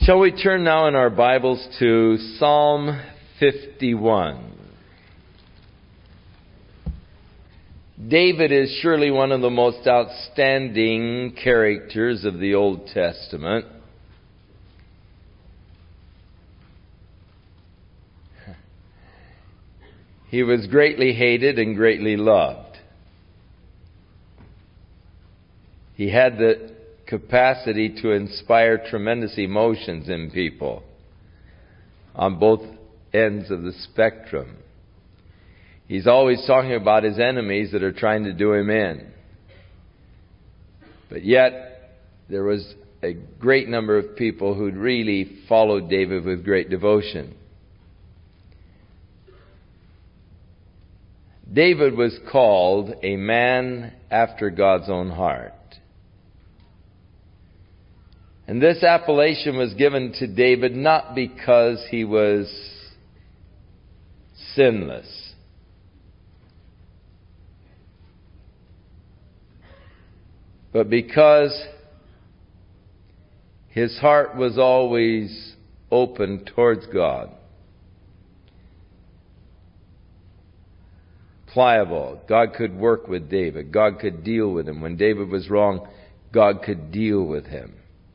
Shall we turn now in our Bibles to Psalm 51? David is surely one of the most outstanding characters of the Old Testament. He was greatly hated and greatly loved. He had the capacity to inspire tremendous emotions in people on both ends of the spectrum. He's always talking about his enemies that are trying to do him in. But yet, there was a great number of people who'd really followed David with great devotion. David was called a man after God's own heart. And this appellation was given to David not because he was sinless, but because his heart was always open towards God. Pliable. God could work with David. God could deal with him. When David was wrong, God could deal with him.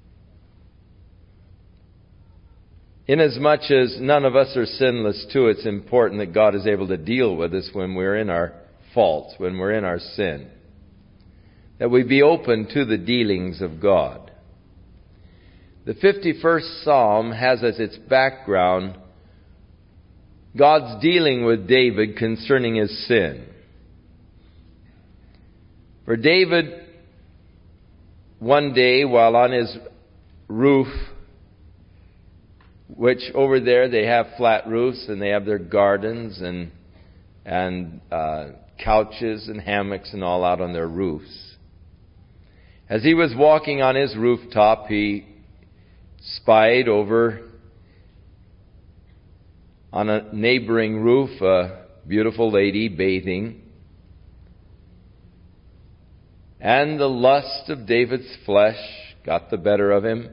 Inasmuch as none of us are sinless too, it's important that God is able to deal with us when we're in our faults, when we're in our sin. That we be open to the dealings of God. The 51st Psalm has as its background God's dealing with David concerning his sin. For David, one day while on his roof, which over there they have flat roofs and they have their gardens and couches and hammocks and all out on their roofs. As he was walking on his rooftop, he spied over on a neighboring roof a beautiful lady bathing. And the lust of David's flesh got the better of him.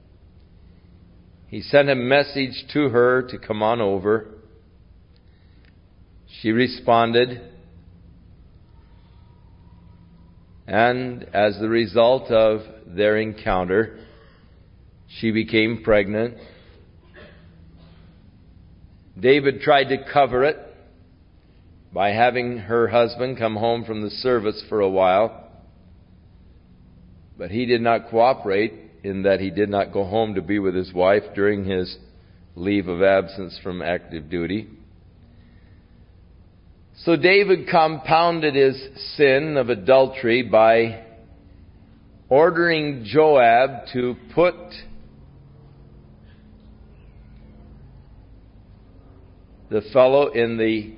He sent a message to her to come on over. She responded. And as the result of their encounter, she became pregnant. David tried to cover it by having her husband come home from the service for a while. But he did not cooperate in that he did not go home to be with his wife during his leave of absence from active duty. So David compounded his sin of adultery by ordering Joab to put the fellow in the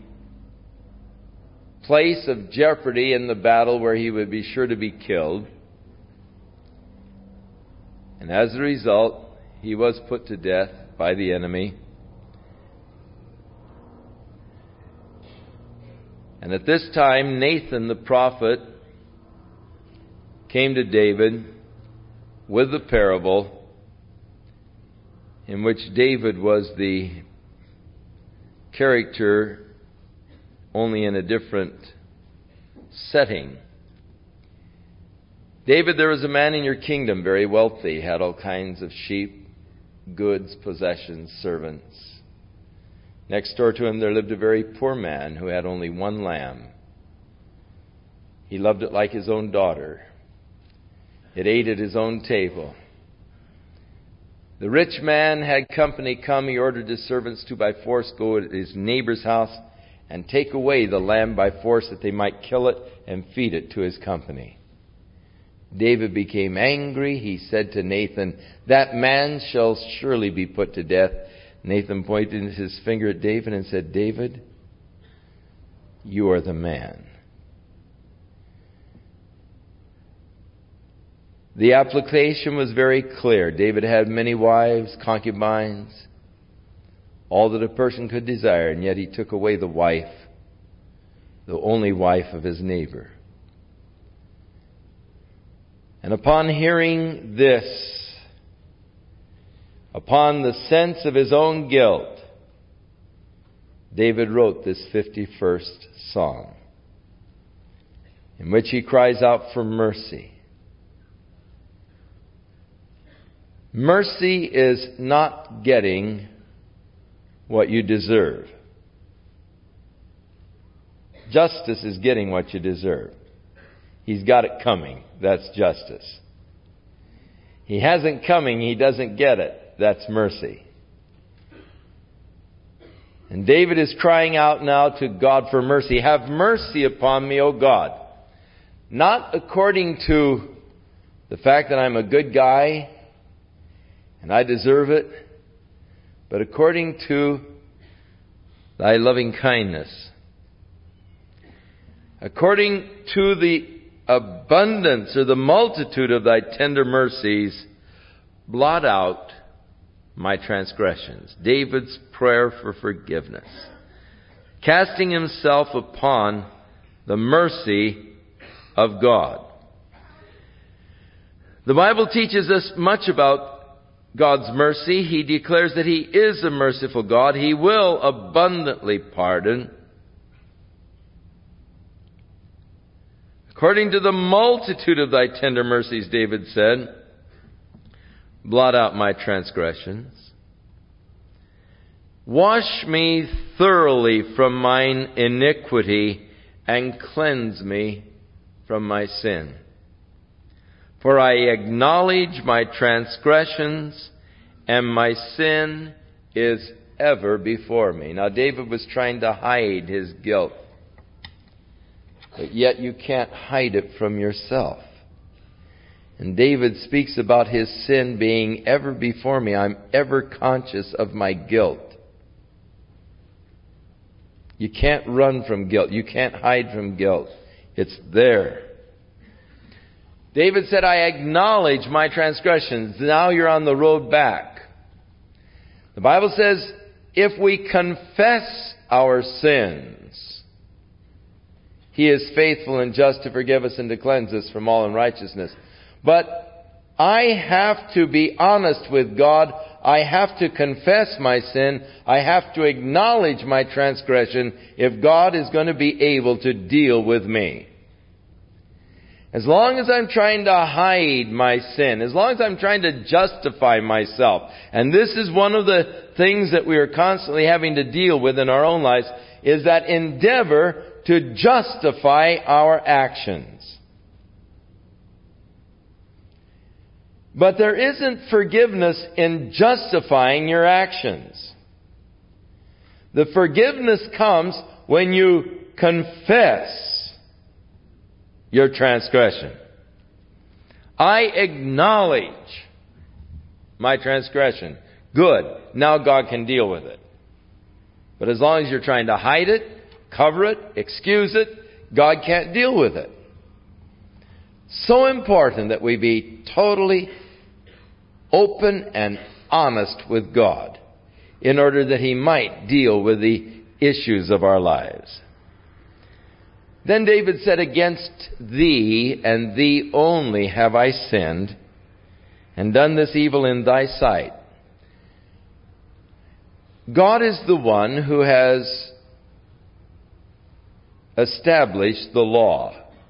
place of jeopardy in the battle where he would be sure to be killed. And as a result, he was put to death by the enemy. And at this time, Nathan the prophet came to David with the parable in which David was the character, only in a different setting. David, there was a man in your kingdom, very wealthy, had all kinds of sheep, goods, possessions, servants. Next door to him there lived a very poor man who had only one lamb. He loved it like his own daughter. It ate at his own table. The rich man had company come. He ordered his servants to by force go to his neighbor's house and take away the lamb by force that they might kill it and feed it to his company. David became angry. He said to Nathan, "That man shall surely be put to death." Nathan pointed his finger at David and said, "David, you are the man." The application was very clear. David had many wives, concubines, all that a person could desire, and yet he took away the wife, the only wife of his neighbor. And upon hearing this, Upon the sense of his own guilt, David wrote this 51st Psalm, in which he cries out for mercy. Mercy is not getting what you deserve. Justice is getting what you deserve. He's got it coming. That's justice. He hasn't coming. He doesn't get it. That's mercy. And David is crying out now to God for mercy. Have mercy upon me, O God. Not according to the fact that I'm a good guy and I deserve it, but according to thy loving kindness. According to the abundance or the multitude of thy tender mercies, blot out my transgressions. David's prayer for forgiveness. Casting himself upon the mercy of God. The Bible teaches us much about God's mercy. He declares that He is a merciful God. He will abundantly pardon. According to the multitude of thy tender mercies, David said, blot out my transgressions. Wash me thoroughly from mine iniquity and cleanse me from my sin. For I acknowledge my transgressions, and my sin is ever before me. Now, David was trying to hide his guilt. But yet you can't hide it from yourself. And David speaks about his sin being ever before me. I'm ever conscious of my guilt. You can't run from guilt. You can't hide from guilt. It's there. David said, I acknowledge my transgressions. Now you're on the road back. The Bible says, if we confess our sins, He is faithful and just to forgive us and to cleanse us from all unrighteousness. But I have to be honest with God. I have to confess my sin. I have to acknowledge my transgression if God is going to be able to deal with me. As long as I'm trying to hide my sin, as long as I'm trying to justify myself, and this is one of the things that we are constantly having to deal with in our own lives, is that endeavor to justify our actions. But there isn't forgiveness in justifying your actions. The forgiveness comes when you confess your transgression. I acknowledge my transgression. Good. Now God can deal with it. But as long as you're trying to hide it, cover it, excuse it, God can't deal with it. So important that we be totally open and honest with God in order that He might deal with the issues of our lives. Then David said, against thee and thee only have I sinned and done this evil in thy sight. God is the one who has established the law.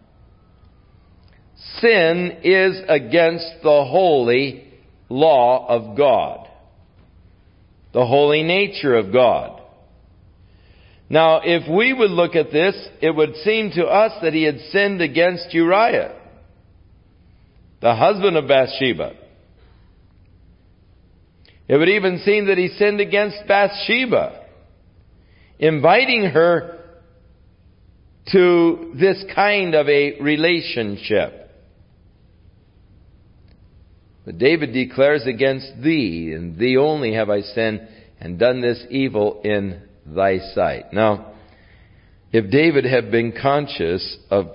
Sin is against the holy law of God, the holy nature of God. Now, if we would look at this, it would seem to us that he had sinned against Uriah, the husband of Bathsheba. It would even seem that he sinned against Bathsheba, inviting her to this kind of a relationship. But David declares, against thee and thee only have I sinned and done this evil in thy sight. Now, if David had been conscious of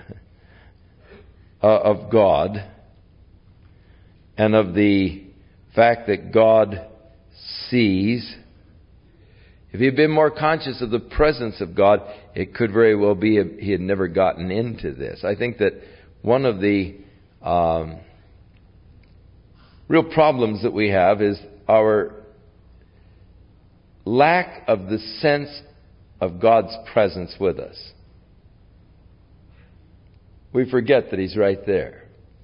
God and of the fact that God sees, if he had been more conscious of the presence of God, it could very well be he had never gotten into this. I think that one of the real problems that we have is our lack of the sense of God's presence with us. We forget that He's right there.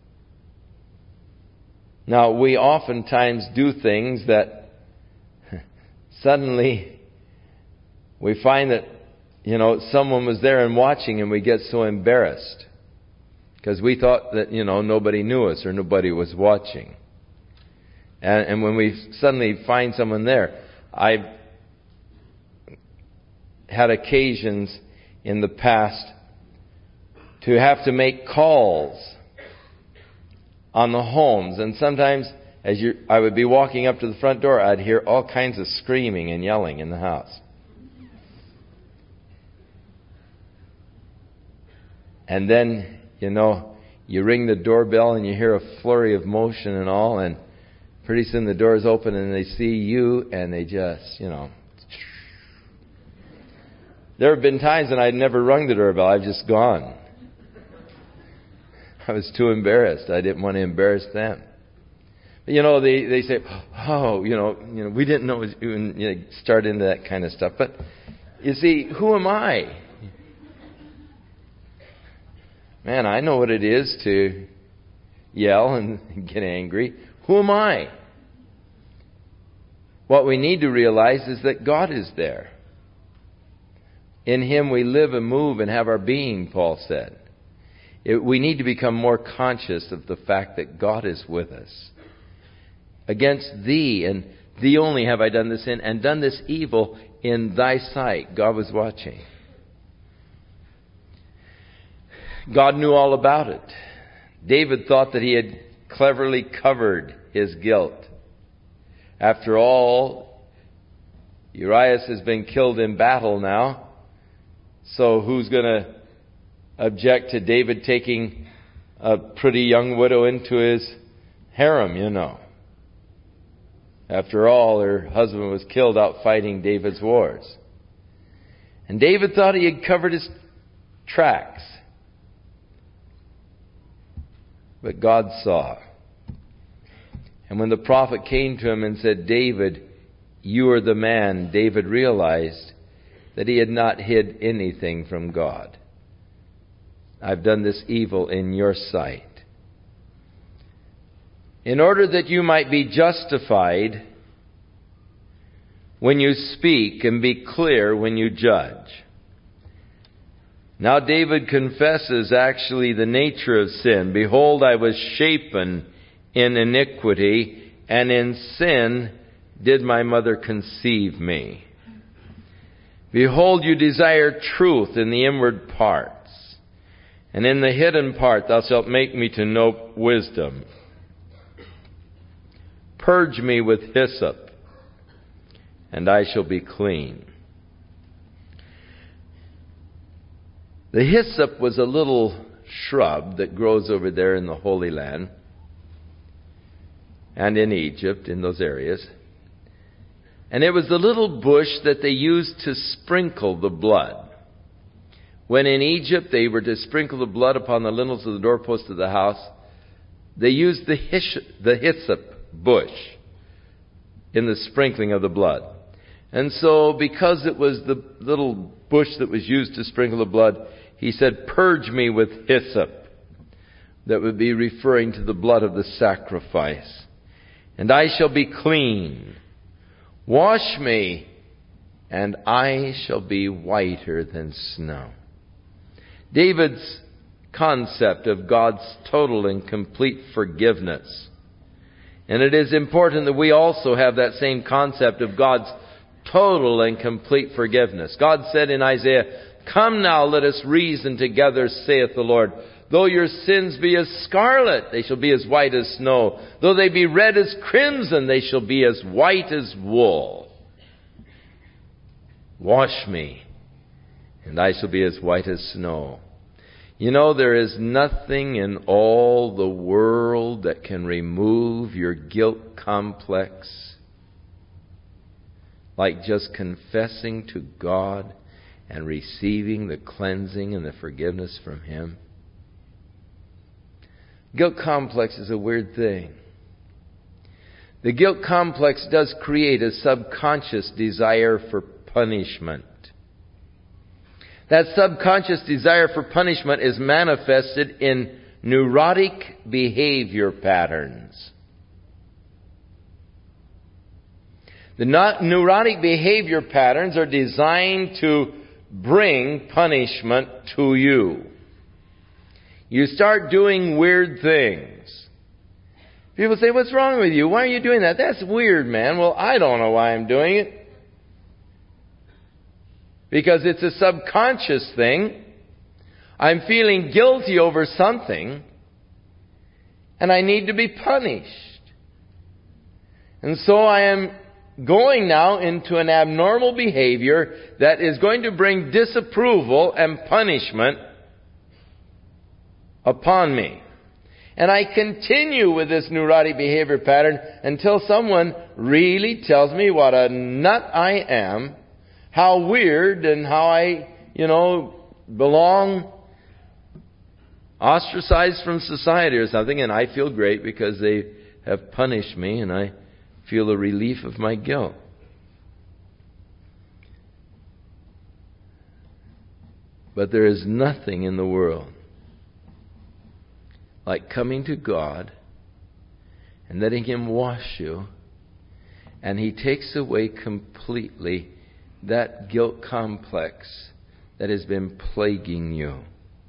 Now, we oftentimes do things that suddenly we find that, someone was there and watching, and we get so embarrassed because we thought that, nobody knew us or nobody was watching. And when we suddenly find someone there, I've had occasions in the past to have to make calls on the homes. And sometimes I would be walking up to the front door, I'd hear all kinds of screaming and yelling in the house. And then, you ring the doorbell and you hear a flurry of motion and all, and pretty soon the doors open and they see you and they just, There have been times when I'd never rung the doorbell. I've just gone. I was too embarrassed. I didn't want to embarrass them. But, they say, we didn't know it was you, and start into that kind of stuff. But, you see, who am I? Man, I know what it is to yell and get angry. Who am I? What we need to realize is that God is there. In Him we live and move and have our being, Paul said. We need to become more conscious of the fact that God is with us. Against thee, and thee only have I done this sin, and done this evil in thy sight. God was watching. God knew all about it. David thought that he had cleverly covered his guilt. After all, Urias has been killed in battle now. So who's going to object to David taking a pretty young widow into his harem, After all, her husband was killed out fighting David's wars. And David thought he had covered his tracks. But God saw. And when the prophet came to him and said, David, you are the man, David realized that he had not hid anything from God. I've done this evil in your sight. In order that you might be justified when you speak and be clear when you judge. Now David confesses actually the nature of sin. Behold, I was shapen in iniquity, and in sin did my mother conceive me. Behold, you desire truth in the inward parts, and in the hidden part thou shalt make me to know wisdom. Purge me with hyssop, and I shall be clean. The hyssop was a little shrub that grows over there in the Holy Land and in Egypt, in those areas. And it was the little bush that they used to sprinkle the blood. When in Egypt they were to sprinkle the blood upon the lintels of the doorpost of the house, they used the hyssop bush in the sprinkling of the blood. And so, because it was the little bush that was used to sprinkle the blood, he said, purge me with hyssop. That would be referring to the blood of the sacrifice. And I shall be clean. Wash me, and I shall be whiter than snow. David's concept of God's total and complete forgiveness. And it is important that we also have that same concept of God's total and complete forgiveness. God said in Isaiah, come now, let us reason together, saith the Lord. Though your sins be as scarlet, they shall be as white as snow. Though they be red as crimson, they shall be as white as wool. Wash me, and I shall be as white as snow. There is nothing in all the world that can remove your guilt complex like just confessing to God and receiving the cleansing and the forgiveness from Him. Guilt complex is a weird thing. The guilt complex does create a subconscious desire for punishment. That subconscious desire for punishment is manifested in neurotic behavior patterns. The neurotic behavior patterns are designed to bring punishment to you. You start doing weird things. People say, "What's wrong with you? Why are you doing that?" "That's weird, man." "Well, I don't know why I'm doing it." Because it's a subconscious thing. I'm feeling guilty over something, and I need to be punished. And so I am going now into an abnormal behavior that is going to bring disapproval and punishment upon me. And I continue with this neurotic behavior pattern until someone really tells me what a nut I am, how weird, and how I, belong ostracized from society or something, and I feel great because they have punished me, and I feel the relief of my guilt. But there is nothing in the world like coming to God and letting Him wash you, and He takes away completely that guilt complex that has been plaguing you.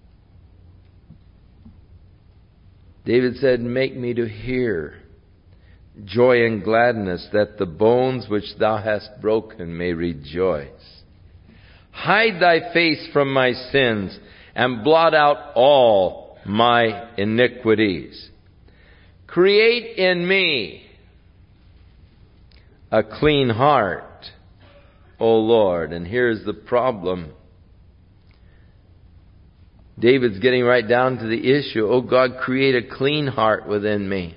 David said, "Make me to hear joy and gladness, that the bones which thou hast broken may rejoice. Hide thy face from my sins, and blot out all my iniquities. Create in me a clean heart, O Lord." And here's the problem. David's getting right down to the issue. "O God, create a clean heart within me.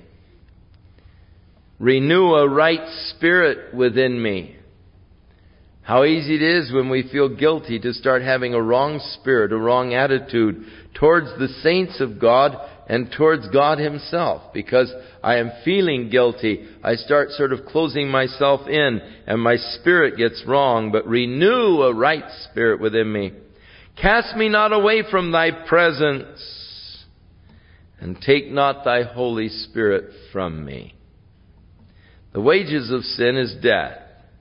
Renew a right spirit within me." How easy it is when we feel guilty to start having a wrong spirit, a wrong attitude towards the saints of God and towards God Himself. Because I am feeling guilty, I start sort of closing myself in, and my spirit gets wrong. But renew a right spirit within me. Cast me not away from thy presence, and take not thy Holy Spirit from me. The wages of sin is death.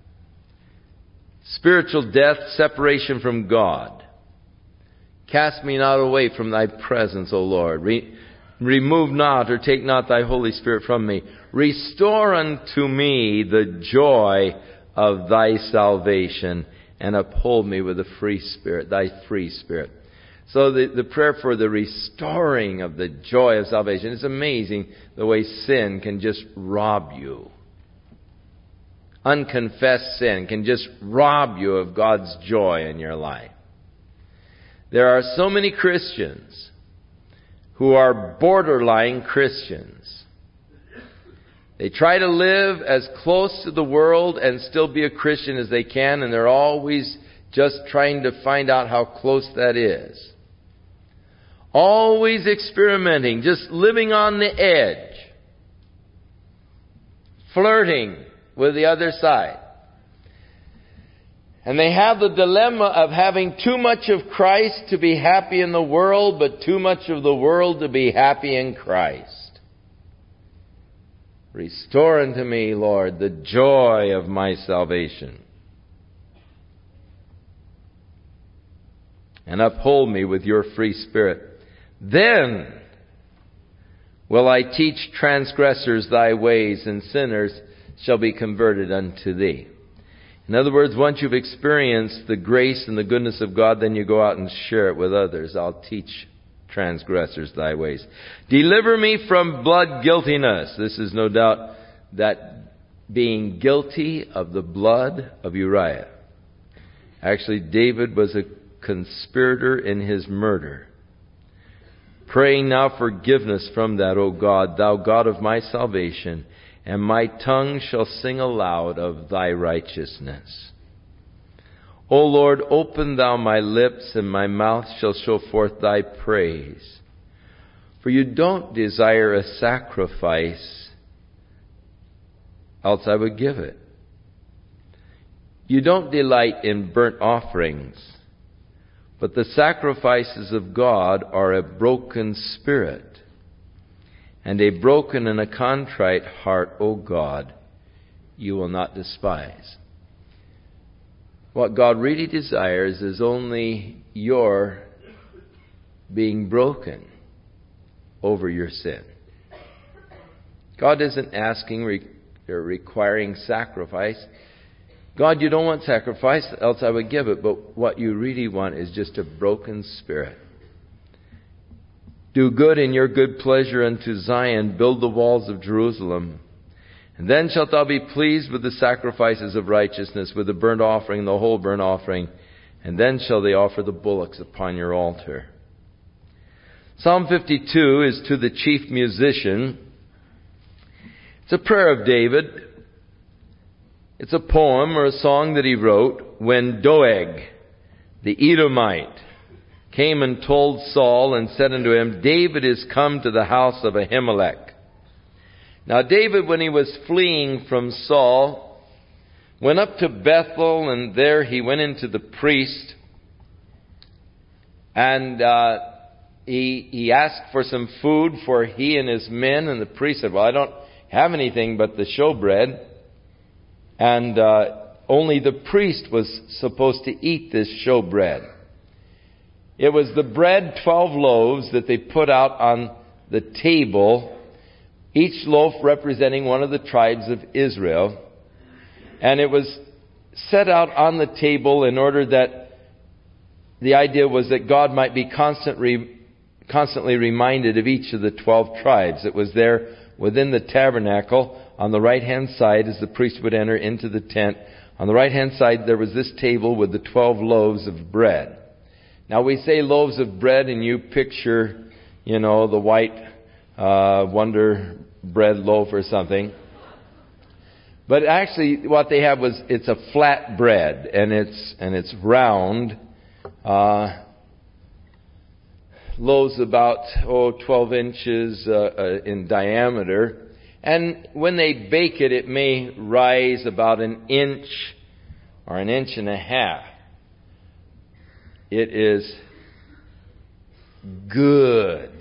Spiritual death, separation from God. Cast me not away from thy presence, O Lord. Remove not or take not thy Holy Spirit from me. Restore unto me the joy of thy salvation, and uphold me with a free spirit, thy free spirit. So the prayer for the restoring of the joy of salvation. It's amazing the way sin can just rob you. Unconfessed sin can just rob you of God's joy in your life. There are so many Christians who are borderline Christians. They try to live as close to the world and still be a Christian as they can, and they're always just trying to find out how close that is. Always experimenting, just living on the edge. Flirting with the other side. And they have the dilemma of having too much of Christ to be happy in the world, but too much of the world to be happy in Christ. Restore unto me, Lord, the joy of my salvation, and uphold me with your free spirit. Then will I teach transgressors thy ways, and sinners shall be converted unto thee. In other words, once you've experienced the grace and the goodness of God, then you go out and share it with others. I'll teach transgressors thy ways. Deliver me from blood guiltiness. This is no doubt that being guilty of the blood of Uriah. Actually, David was a conspirator in his murder. Praying now forgiveness from that, O God, thou God of my salvation, and my tongue shall sing aloud of thy righteousness. O Lord, open thou my lips, and my mouth shall show forth thy praise. For you don't desire a sacrifice, else I would give it. You don't delight in burnt offerings, but the sacrifices of God are a broken spirit, and a broken and a contrite heart, O God, you will not despise. What God really desires is only your being broken over your sin. God isn't asking or requiring sacrifice. God, you don't want sacrifice, else I would give it. But what you really want is just a broken spirit. Do good in your good pleasure unto Zion. Build the walls of Jerusalem. And then shalt thou be pleased with the sacrifices of righteousness, with the burnt offering, the whole burnt offering. And then shall they offer the bullocks upon your altar. Psalm 52 is to the chief musician. It's a prayer of David. It's a poem or a song that he wrote when Doeg, the Edomite, came and told Saul and said unto him, David is come to the house of Ahimelech. Now David, when he was fleeing from Saul, went up to Bethel, and there he went into the priest, and he asked for some food for he and his men, and the priest said, well, I don't have anything but the showbread. And only the priest was supposed to eat this showbread. It was the bread, 12 loaves, that they put out on the table, each loaf representing one of the tribes of Israel. And it was set out on the table in order that the idea was that God might be constantly reminded of each of the 12 tribes. It was there within the tabernacle. On the right-hand side, as the priest would enter into the tent, on the right-hand side there was this table with the 12 loaves of bread. Now we say loaves of bread and you picture, the white Wonder Bread loaf or something. But actually what they have it's a flat bread, and it's round. Loaves about 12 inches in diameter. And when they bake it, it may rise about an inch or an inch and a half. It is good.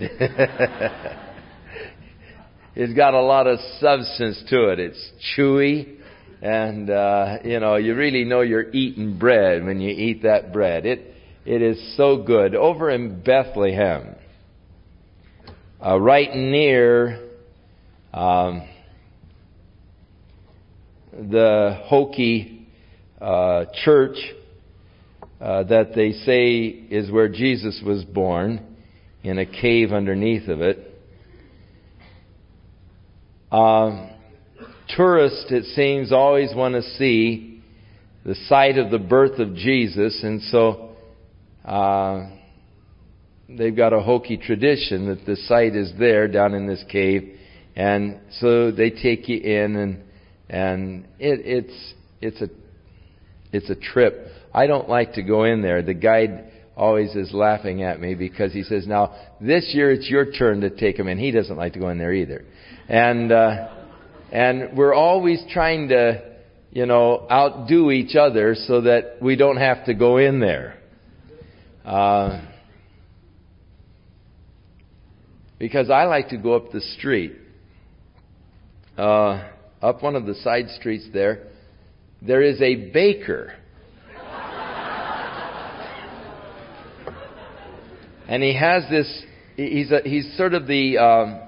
It's got a lot of substance to it. It's chewy. And, you really know you're eating bread when you eat that bread. It is so good. Over in Bethlehem, right near the Hokie church that they say is where Jesus was born, in a cave underneath of it. Tourists, it seems, always want to see the site of the birth of Jesus, and so they've got a Hokie tradition that the site is there down in this cave. And so they take you in, and it's a trip. I don't like to go in there. The guide always is laughing at me because he says, now this year it's your turn to take him in. He doesn't like to go in there either. And we're always trying to, outdo each other so that we don't have to go in there. Because I like to go up the street. Up one of the side streets there is a baker. And he has this, he's sort of the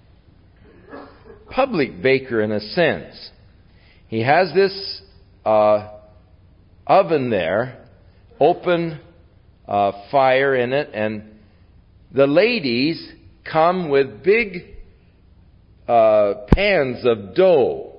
public baker in a sense. He has this oven there, open fire in it, and the ladies come with big pans of dough.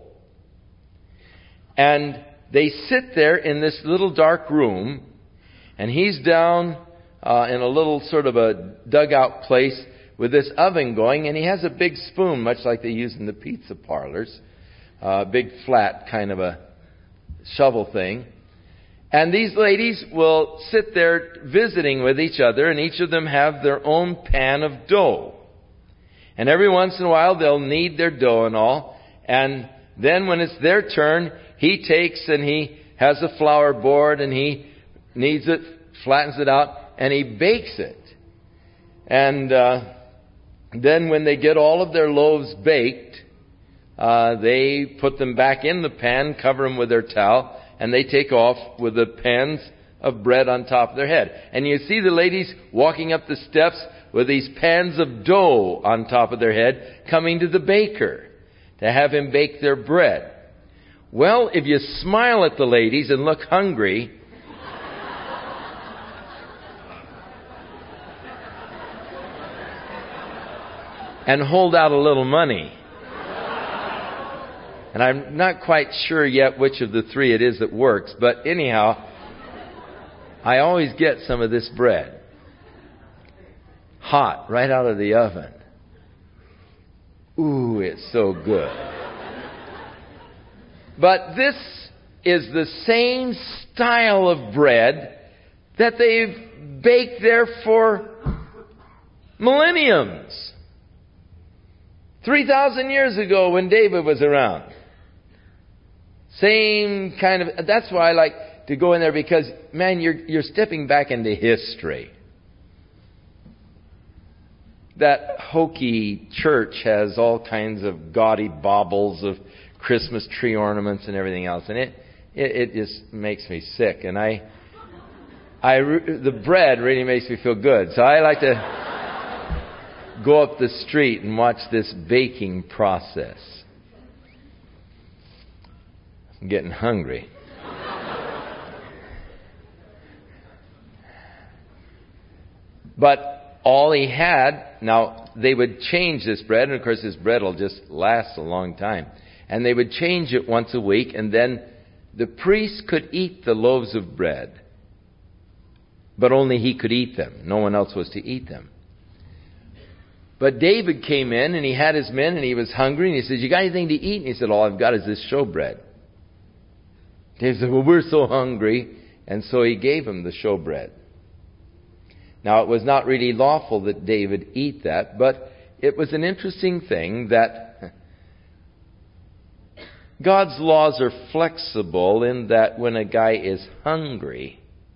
And they sit there in this little dark room, and he's down in a little sort of a dugout place with this oven going, and he has a big spoon, much like they use in the pizza parlors, big flat kind of a shovel thing. And these ladies will sit there visiting with each other, and each of them have their own pan of dough. And every once in a while they'll knead their dough and all. And Then when it's their turn, he takes and he has a flour board and he kneads it, flattens it out, and he bakes it. And then when they get all of their loaves baked, they put them back in the pan, cover them with their towel, and they take off with the pans of bread on top of their head. And you see the ladies walking up the steps with these pans of dough on top of their head, coming to the baker to have him bake their bread. Well, if you smile at the ladies and look hungry, and hold out a little money. And I'm not quite sure yet which of the three it is that works, but anyhow, I always get some of this bread. Hot, right out of the oven. Ooh, it's so good. But this is the same style of bread that they've baked there for millenniums. 3,000 years ago when David was around. Same kind of... That's why I like to go in there, because, man, you're stepping back into history. That hokey church has all kinds of gaudy baubles of Christmas tree ornaments and everything else. And it just makes me sick. And the bread really makes me feel good. So I like to go up the street and watch this baking process. I'm getting hungry. But all he had, now they would change this bread, and of course this bread will just last a long time. And they would change it once a week, and then the priest could eat the loaves of bread. But only he could eat them. No one else was to eat them. But David came in, and he had his men, and he was hungry, and he said, "You got anything to eat?" And he said, "All I've got is this showbread." David said, "Well, we're so hungry." And so he gave him the showbread. Now, it was not really lawful that David eat that, but it was an interesting thing that God's laws are flexible in that when a guy is hungry,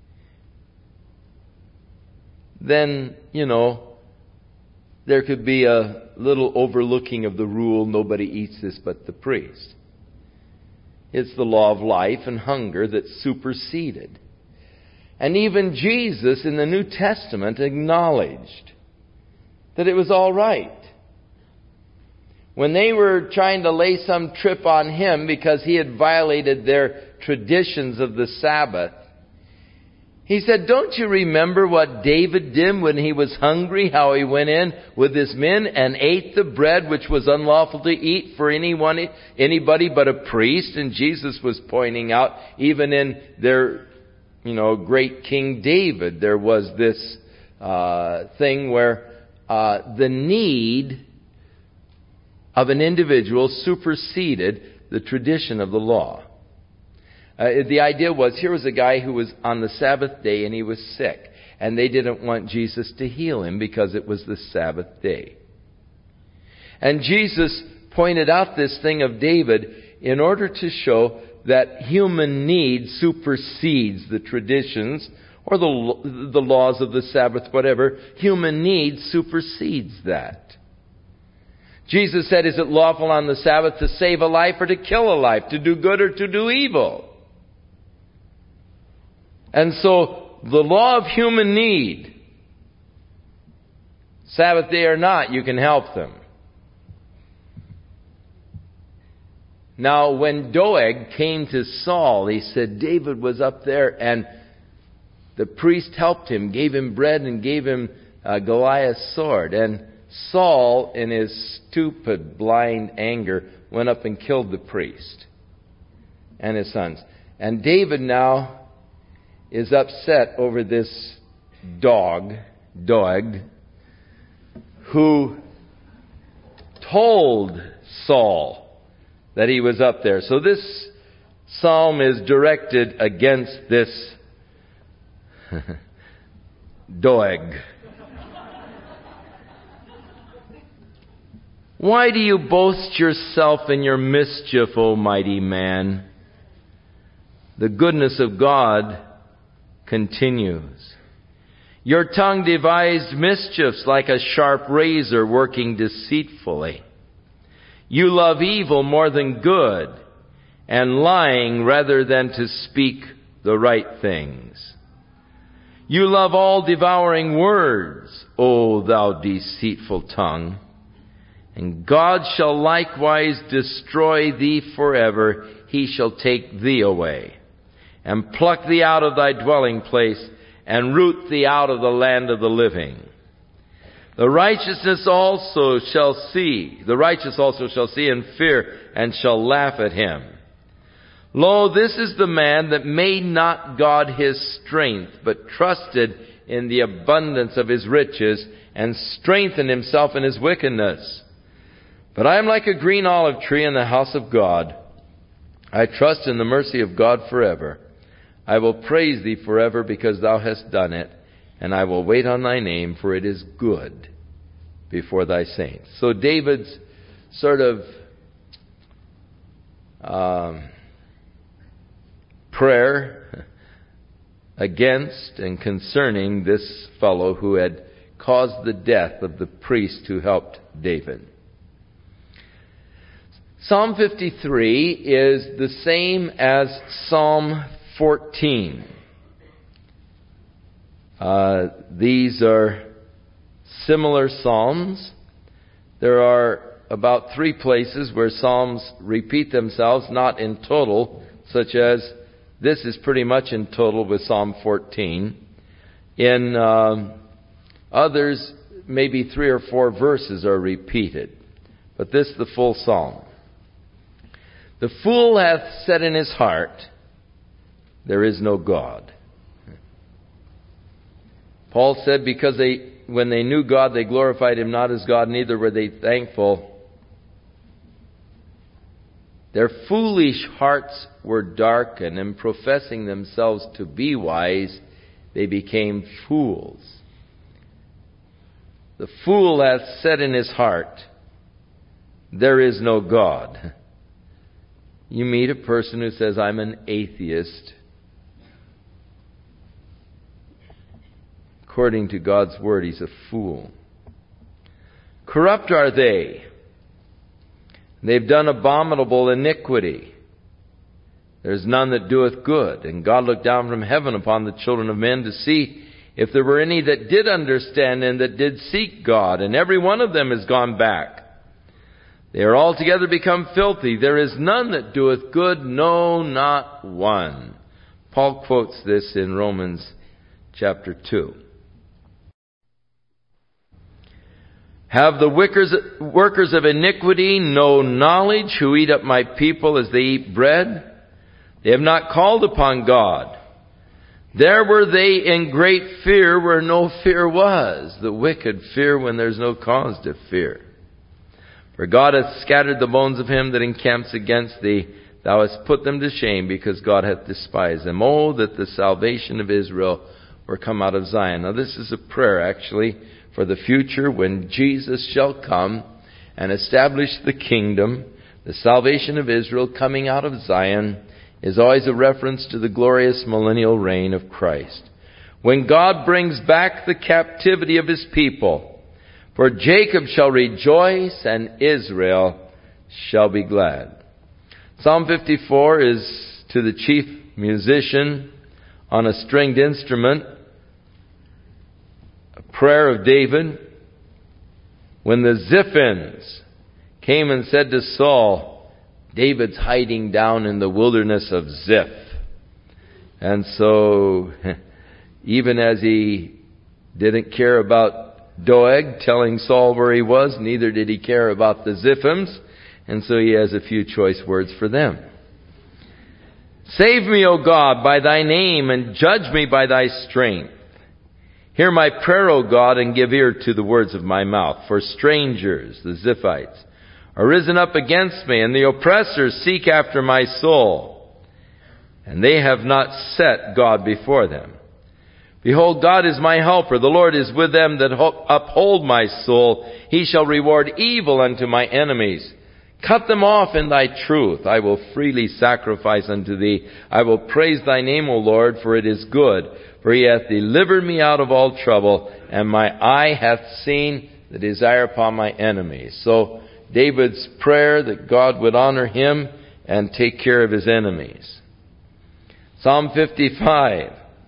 then, there could be a little overlooking of the rule, nobody eats this but the priest. It's the law of life and hunger that superseded. And even Jesus in the New Testament acknowledged that it was all right. When they were trying to lay some trip on him because he had violated their traditions of the Sabbath, he said, "Don't you remember what David did when he was hungry, how he went in with his men and ate the bread which was unlawful to eat for anybody but a priest?" And Jesus was pointing out, even in their, great King David, there was this thing where the need of an individual superseded the tradition of the law. The idea was, here was a guy who was on the Sabbath day and he was sick. And they didn't want Jesus to heal him because it was the Sabbath day. And Jesus pointed out this thing of David in order to show that human need supersedes the traditions or the laws of the Sabbath, whatever. Human need supersedes that. Jesus said, "Is it lawful on the Sabbath to save a life or to kill a life, to do good or to do evil?" And so, the law of human need, Sabbath day or not, you can help them. Now, when Doeg came to Saul, he said David was up there and the priest helped him, gave him bread and gave him Goliath's sword. And Saul, in his stupid, blind anger, went up and killed the priest and his sons. And David now is upset over this Doeg, who told Saul that he was up there. So this psalm is directed against this Doeg. Why do you boast yourself in your mischief, O mighty man? The goodness of God continues. Your tongue devised mischiefs like a sharp razor working deceitfully. You love evil more than good, and lying rather than to speak the right things. You love all devouring words, O thou deceitful tongue. And God shall likewise destroy thee forever. He shall take thee away, and pluck thee out of thy dwelling place, and root thee out of the land of the living. The righteous also shall see and fear, and shall laugh at him. Lo, this is the man that made not God his strength, but trusted in the abundance of his riches, and strengthened himself in his wickedness. But I am like a green olive tree in the house of God. I trust in the mercy of God forever. I will praise thee forever, because thou hast done it, and I will wait on thy name, for it is good before thy saints. So David's sort of prayer against and concerning this fellow who had caused the death of the priest who helped David. Psalm 53 is the same as Psalm 14. These are similar psalms. There are about 3 places where psalms repeat themselves, not in total, such as this is pretty much in total with Psalm 14. In others, maybe 3 or 4 verses are repeated. But this is the full psalm. The fool hath said in his heart, there is no God. Paul said, because when they knew God, they glorified him not as God, neither were they thankful. Their foolish hearts were darkened, and professing themselves to be wise, they became fools. The fool hath said in his heart, there is no God. You meet a person who says, I'm an atheist. According to God's word, he's a fool. Corrupt are they. They've done abominable iniquity. There's none that doeth good. And God looked down from heaven upon the children of men to see if there were any that did understand and that did seek God. And every one of them is gone back. They are altogether become filthy. There is none that doeth good, no, not one. Paul quotes this in Romans chapter 2. Have the workers of iniquity no knowledge, who eat up my people as they eat bread? They have not called upon God. There were they in great fear where no fear was. The wicked fear when there's no cause to fear. For God hath scattered the bones of him that encamps against thee. Thou hast put them to shame, because God hath despised them. Oh, that the salvation of Israel were come out of Zion. Now this is a prayer actually for the future when Jesus shall come and establish the kingdom. The salvation of Israel coming out of Zion is always a reference to the glorious millennial reign of Christ. When God brings back the captivity of his people, for Jacob shall rejoice and Israel shall be glad. Psalm 54 is to the chief musician on a stringed instrument, a prayer of David. When the Ziphins came and said to Saul, David's hiding down in the wilderness of Ziph. And so, even as he didn't care about Doeg telling Saul where he was, neither did he care about the Ziphims, and so he has a few choice words for them. Save me, O God, by thy name, and judge me by thy strength. Hear my prayer, O God, and give ear to the words of my mouth. For strangers, the Ziphites, are risen up against me, and the oppressors seek after my soul, and they have not set God before them. Behold, God is my helper. The Lord is with them that uphold my soul. He shall reward evil unto my enemies. Cut them off in thy truth. I will freely sacrifice unto thee. I will praise thy name, O Lord, for it is good. For he hath delivered me out of all trouble, and my eye hath seen the desire upon my enemies. So David's prayer that God would honor him and take care of his enemies. Psalm 55.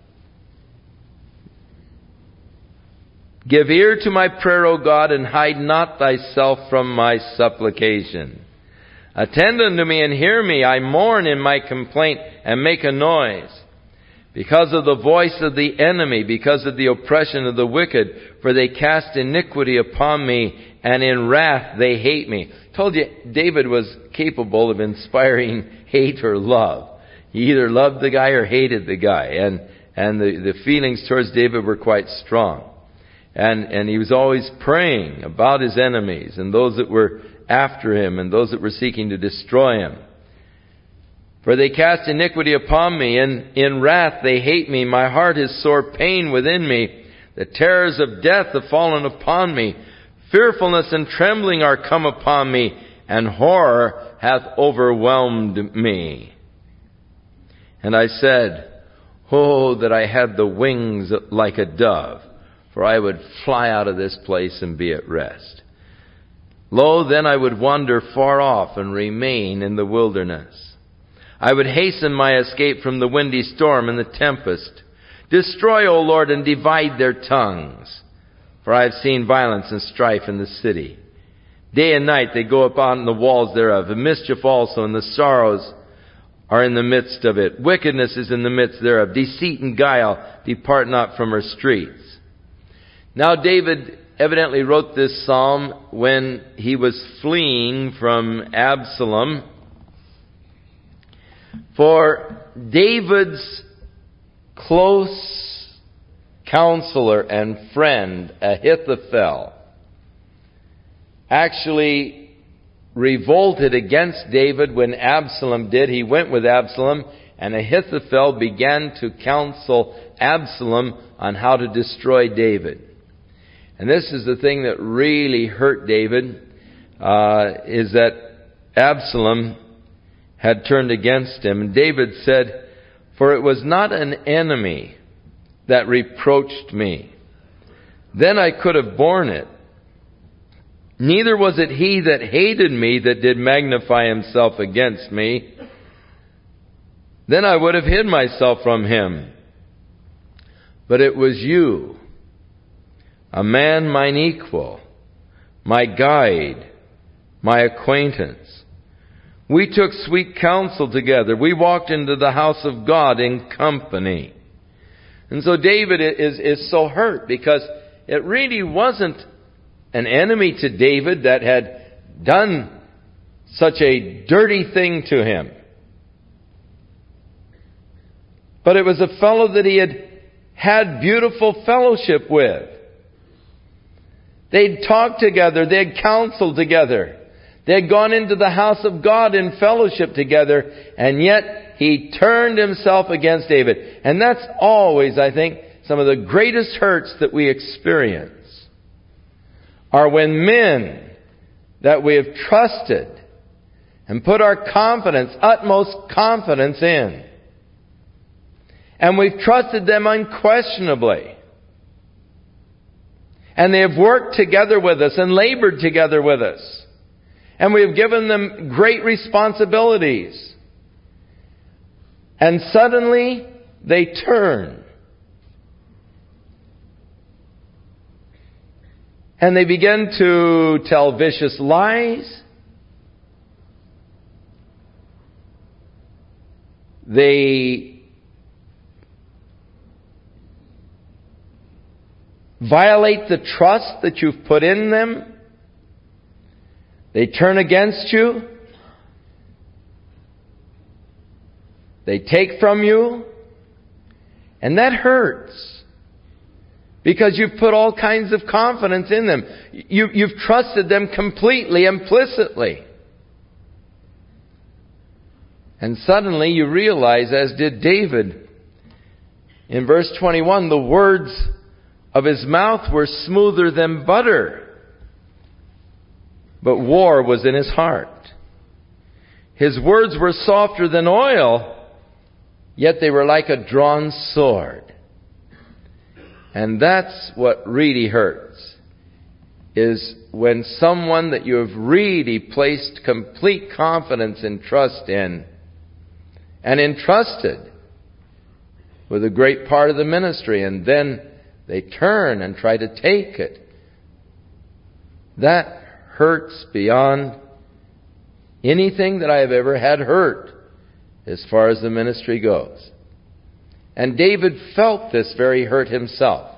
Give ear to my prayer, O God, and hide not thyself from my supplication. Attend unto me and hear me. I mourn in my complaint and make a noise. Because of the voice of the enemy, because of the oppression of the wicked, for they cast iniquity upon me, and in wrath they hate me. I told you, David was capable of inspiring hate or love. He either loved the guy or hated the guy. And the feelings towards David were quite strong. And he was always praying about his enemies and those that were after him and those that were seeking to destroy him. For they cast iniquity upon me, and in wrath they hate me. My heart is sore pain within me. The terrors of death have fallen upon me. Fearfulness and trembling are come upon me, and horror hath overwhelmed me. And I said, Oh, that I had the wings like a dove, for I would fly out of this place and be at rest. Lo, then I would wander far off and remain in the wilderness. I would hasten my escape from the windy storm and the tempest. Destroy, O Lord, and divide their tongues. For I have seen violence and strife in the city. Day and night they go upon the walls thereof, and mischief also, and the sorrows are in the midst of it. Wickedness is in the midst thereof. Deceit and guile depart not from her streets. Now David evidently wrote this psalm when he was fleeing from Absalom. For David's close counselor and friend, Ahithophel, actually revolted against David when Absalom did. He went with Absalom, and Ahithophel began to counsel Absalom on how to destroy David. And this is the thing that really hurt David, is that Absalom had turned against him. And David said, For it was not an enemy that reproached me. Then I could have borne it. Neither was it he that hated me that did magnify himself against me. Then I would have hid myself from him. But it was you, a man mine equal, my guide, my acquaintance. We took sweet counsel together. We walked into the house of God in company. And so David is so hurt because it really wasn't an enemy to David that had done such a dirty thing to him. But it was a fellow that he had beautiful fellowship with. They'd talked together. They'd counseled together. They had gone into the house of God in fellowship together, and yet he turned himself against David. And that's always, I think, some of the greatest hurts that we experience are when men that we have trusted and put our confidence, utmost confidence in, and we've trusted them unquestionably, and they have worked together with us and labored together with us, and we have given them great responsibilities. And suddenly they turn. And they begin to tell vicious lies. They violate the trust that you've put in them. They turn against you. They take from you. And that hurts. Because you've put all kinds of confidence in them. You've trusted them completely, implicitly. And suddenly you realize, as did David, In verse 21, the words of his mouth were smoother than butter, but war was in his heart. His words were softer than oil, yet they were like a drawn sword. And that's what really hurts, is when someone that you have really placed complete confidence and trust in, and entrusted with a great part of the ministry, and then they turn and try to take it. That hurts beyond anything that I have ever had hurt as far as the ministry goes. And David felt this very hurt himself.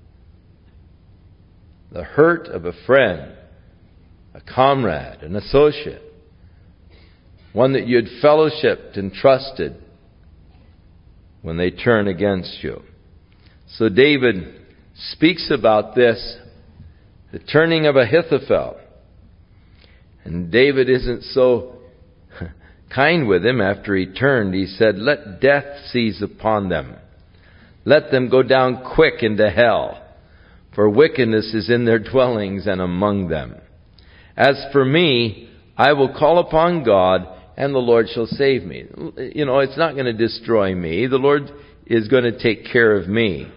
The hurt of a friend, a comrade, an associate, one that you had fellowshipped and trusted, when they turn against you. So David speaks about this, the turning of Ahithophel. And David isn't so kind with him after he turned. He said, "Let death seize upon them. Let them go down quick into hell. For wickedness is in their dwellings and among them. As for me, I will call upon God, and the Lord shall save me." You know, it's not going to destroy me. The Lord is going to take care of me.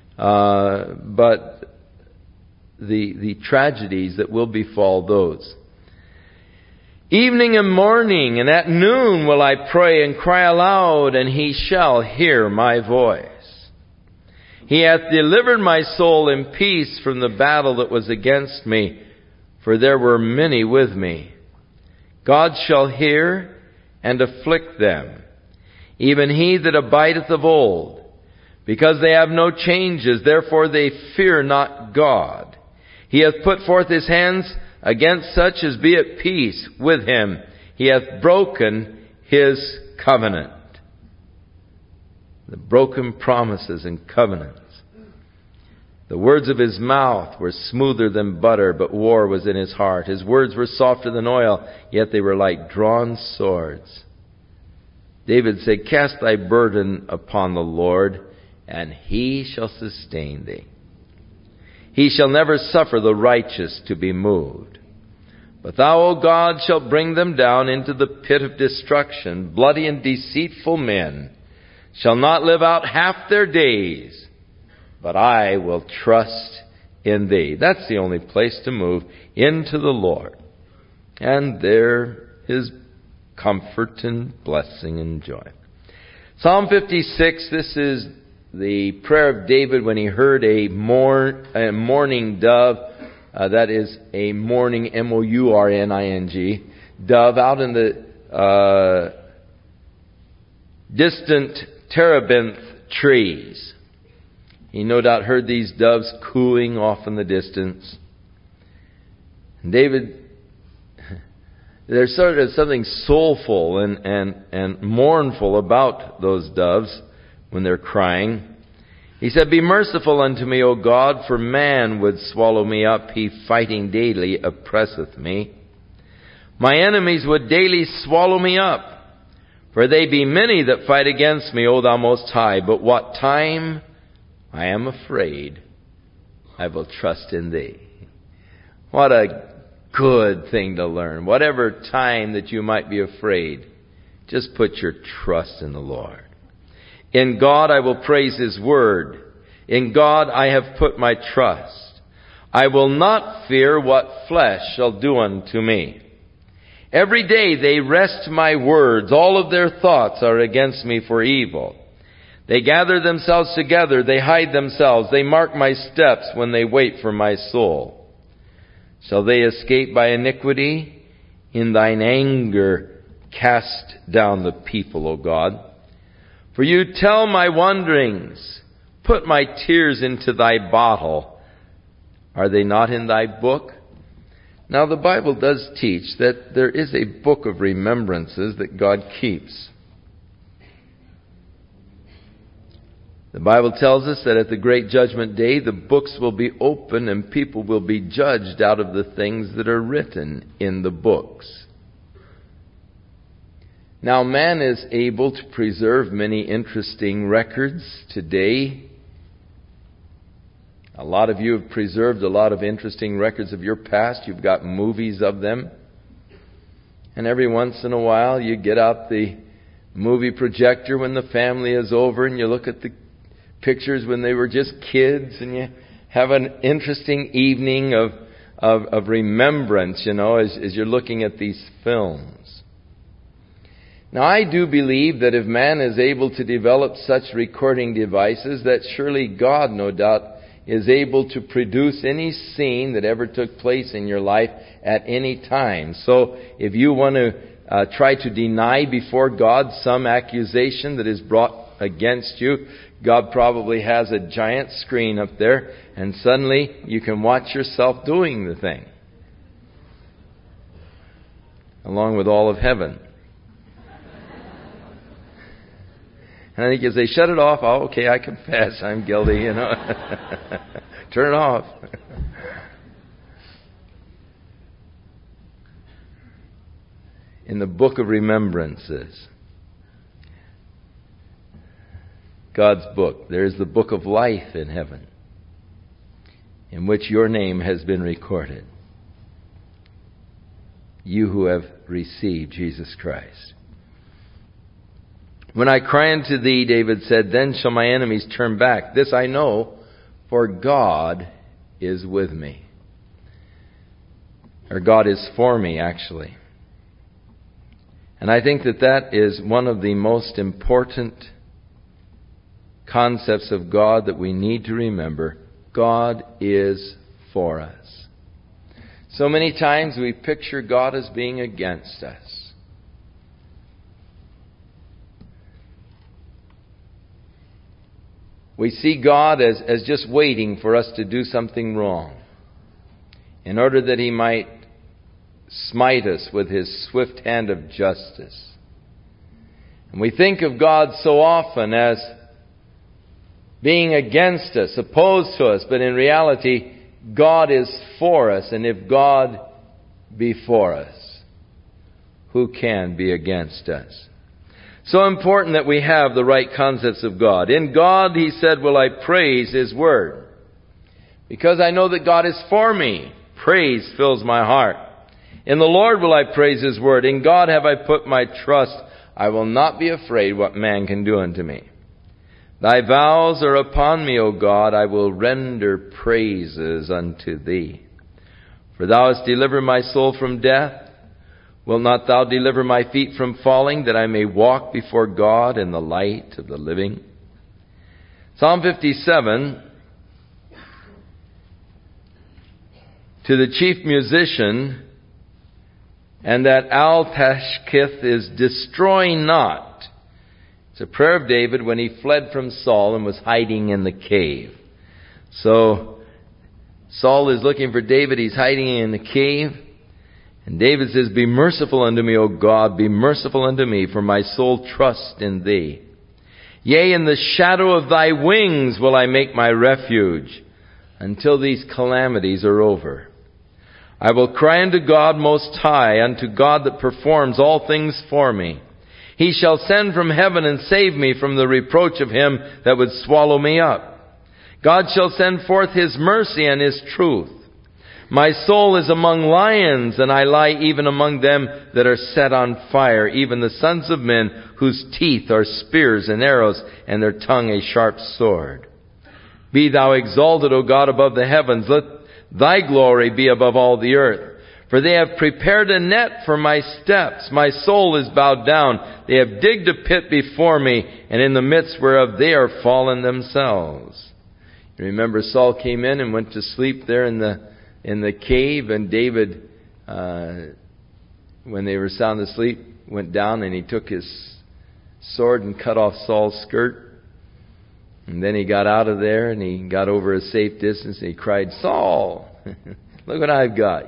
But the tragedies that will befall those. "Evening and morning, and at noon will I pray and cry aloud, and he shall hear my voice. He hath delivered my soul in peace from the battle that was against me, for there were many with me. God shall hear and afflict them, even he that abideth of old. Because they have no changes, therefore they fear not God. He hath put forth his hands against such as be at peace with him. He hath broken his covenant." The broken promises and covenants. "The words of his mouth were smoother than butter, but war was in his heart. His words were softer than oil, yet they were like drawn swords." David said, "Cast thy burden upon the Lord, and he shall sustain thee. He shall never suffer the righteous to be moved. But thou, O God, shalt bring them down into the pit of destruction. Bloody and deceitful men shall not live out half their days, but I will trust in thee." That's the only place to move, into the Lord. And there is comfort and blessing and joy. Psalm 56, this is the prayer of David when he heard a mourning dove. That is a mourning, M-O-U-R-N-I-N-G, dove out in the distant terebinth trees. He no doubt heard these doves cooing off in the distance. And David, there's sort of something soulful and mournful about those doves when they're crying. He said, "Be merciful unto me, O God, for man would swallow me up. He fighting daily oppresseth me. My enemies would daily swallow me up. For they be many that fight against me, O thou most high. But what time I am afraid, I will trust in thee." What a good thing to learn. Whatever time that you might be afraid, just put your trust in the Lord. "In God I will praise his word. In God I have put my trust. I will not fear what flesh shall do unto me. Every day they wrest my words. All of their thoughts are against me for evil. They gather themselves together. They hide themselves. They mark my steps when they wait for my soul. Shall they escape by iniquity? In thine anger cast down the people, O God. For you tell my wanderings. Put my tears into thy bottle. Are they not in thy book?" Now the Bible does teach that there is a book of remembrances that God keeps. The Bible tells us that at the great judgment day, the books will be opened and people will be judged out of the things that are written in the books. Now, man is able to preserve many interesting records today. A lot of you have preserved a lot of interesting records of your past. You've got movies of them. And every once in a while you get out the movie projector when the family is over and you look at the pictures when they were just kids, and you have an interesting evening of remembrance, as you're looking at these films. Now, I do believe that if man is able to develop such recording devices, that surely God, no doubt, is able to produce any scene that ever took place in your life at any time. So, if you want to try to deny before God some accusation that is brought against you, God probably has a giant screen up there, and suddenly you can watch yourself doing the thing, along with all of heaven. And I think as they shut it off, oh, okay, I confess, I'm guilty, Turn it off. In the book of remembrances, God's book, there is the book of life in heaven, in which your name has been recorded. You who have received Jesus Christ. When I cry unto thee, David said, then shall my enemies turn back. This I know, for God is with me. Or God is for me, actually. And I think that is one of the most important concepts of God that we need to remember. God is for us. So many times we picture God as being against us. We see God as just waiting for us to do something wrong, in order that He might smite us with His swift hand of justice. And we think of God so often as being against us, opposed to us, but in reality, God is for us. And if God be for us, who can be against us? So important that we have the right concepts of God. In God, He said, will I praise His Word. Because I know that God is for me, praise fills my heart. In the Lord will I praise His Word. In God have I put my trust. I will not be afraid what man can do unto me. Thy vows are upon me, O God. I will render praises unto Thee. For Thou hast delivered my soul from death. Will not Thou deliver my feet from falling, that I may walk before God in the light of the living? Psalm 57, to the chief musician, and that Al-Tashkith is destroy not. It's a prayer of David when he fled from Saul and was hiding in the cave. So Saul is looking for David. He's hiding in the cave. And David says, be merciful unto me, O God, be merciful unto me, for my soul trusts in Thee. Yea, in the shadow of Thy wings will I make my refuge, until these calamities are over. I will cry unto God most high, unto God that performs all things for me. He shall send from heaven and save me from the reproach of him that would swallow me up. God shall send forth His mercy and His truth. My soul is among lions, and I lie even among them that are set on fire, even the sons of men whose teeth are spears and arrows, and their tongue a sharp sword. Be Thou exalted, O God, above the heavens. Let Thy glory be above all the earth. For they have prepared a net for my steps. My soul is bowed down. They have digged a pit before me, and in the midst whereof they are fallen themselves. You remember Saul came in and went to sleep there in the cave, and David, when they were sound asleep, went down and he took his sword and cut off Saul's skirt. And then he got out of there and he got over a safe distance and he cried, Saul, look what I've got,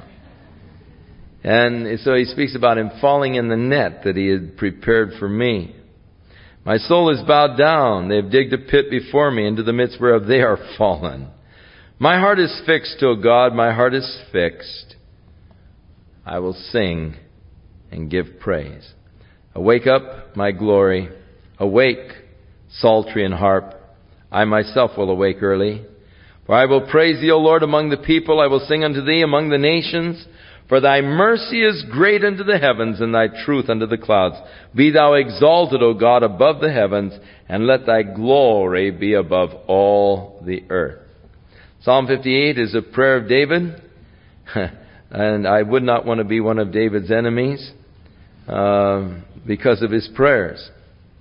And so he speaks about him falling in the net that he had prepared for me. My soul is bowed down. They have digged a pit before me, into the midst whereof they are fallen. My heart is fixed, O God, my heart is fixed. I will sing and give praise. Awake up, my glory. Awake, psaltery and harp. I myself will awake early. For I will praise thee, O Lord, among the people. I will sing unto thee among the nations. For thy mercy is great unto the heavens, and thy truth unto the clouds. Be thou exalted, O God, above the heavens, and let thy glory be above all the earth. Psalm 58 is a prayer of David. And I would not want to be one of David's enemies because of his prayers.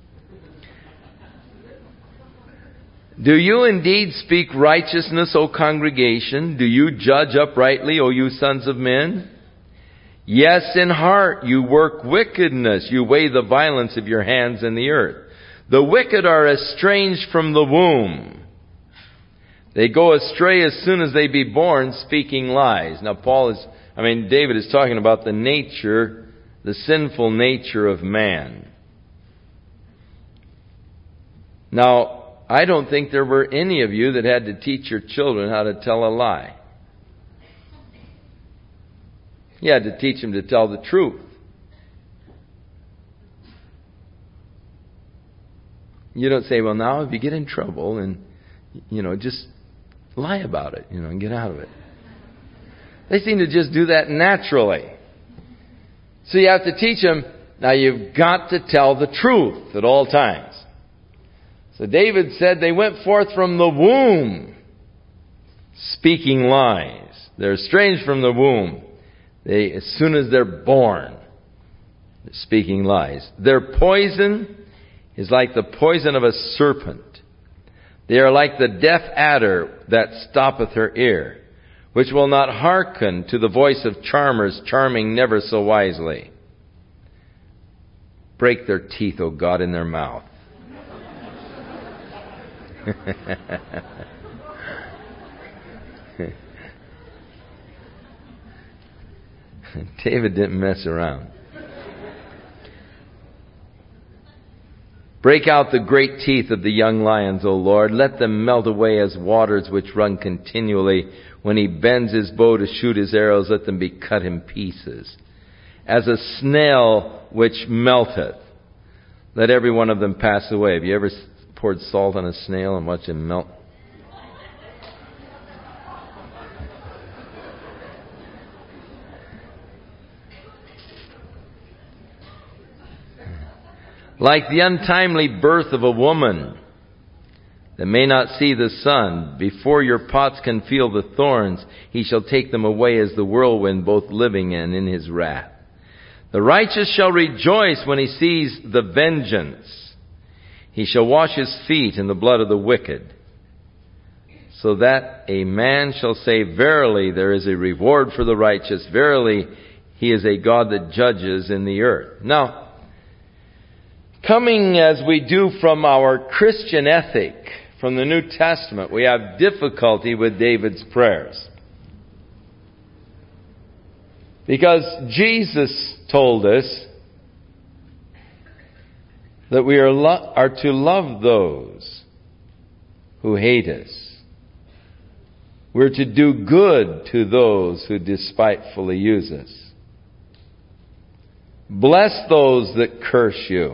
Do you indeed speak righteousness, O congregation? Do you judge uprightly, O you sons of men? Yes, in heart you work wickedness. You weigh the violence of your hands in the earth. The wicked are estranged from the womb. They go astray as soon as they be born, speaking lies. Now David is talking about the nature, the sinful nature of man. Now, I don't think there were any of you that had to teach your children how to tell a lie. You had to teach them to tell the truth. You don't say, well, now if you get in trouble and, just lie about it, and get out of it. They seem to just do that naturally. So you have to teach them, now you've got to tell the truth at all times. So David said they went forth from the womb speaking lies. They're estranged from the womb. As soon as they're born, they're speaking lies. Their poison is like the poison of a serpent. They are like the deaf adder that stoppeth her ear, which will not hearken to the voice of charmers, charming never so wisely. Break their teeth, O God, in their mouth. David didn't mess around. Break out the great teeth of the young lions, O Lord. Let them melt away as waters which run continually. When he bends his bow to shoot his arrows, let them be cut in pieces. As a snail which melteth, let every one of them pass away. Have you ever poured salt on a snail and watched him melt? Like the untimely birth of a woman that may not see the sun, before your pots can feel the thorns, he shall take them away as the whirlwind, both living and in his wrath. The righteous shall rejoice when he sees the vengeance. He shall wash his feet in the blood of the wicked, so that a man shall say, verily, there is a reward for the righteous. Verily, he is a God that judges in the earth. Now, coming as we do from our Christian ethic, from the New Testament, we have difficulty with David's prayers. Because Jesus told us that we are to love those who hate us. We're to do good to those who despitefully use us. Bless those that curse you.